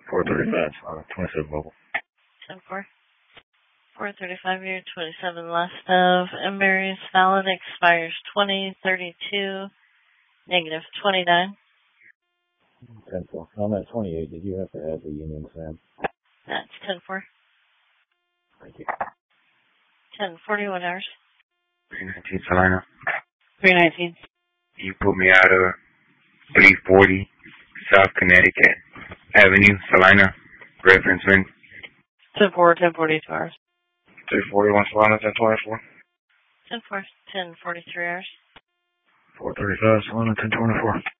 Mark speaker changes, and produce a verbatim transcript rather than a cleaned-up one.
Speaker 1: four thirty-five, uh, twenty-seven mobile.
Speaker 2: ten four. four thirty-five here, twenty-seven last of Embers. Valid expires twenty thirty-two, negative twenty-nine.
Speaker 1: ten four. On that twenty-eight, did you have to add the Union Sam?
Speaker 2: That's ten four.
Speaker 1: Thank you.
Speaker 2: ten forty-one hours.
Speaker 3: three nineteen Salina.
Speaker 2: three nineteen.
Speaker 3: You put me out of three forty South Connecticut Avenue, Salina. Reference me.
Speaker 2: ten four, ten forty-two hours.
Speaker 3: three forty-one Salina, ten twenty-four.
Speaker 2: ten four, ten forty-three hours.
Speaker 1: four thirty-five, Salina, ten twenty-four.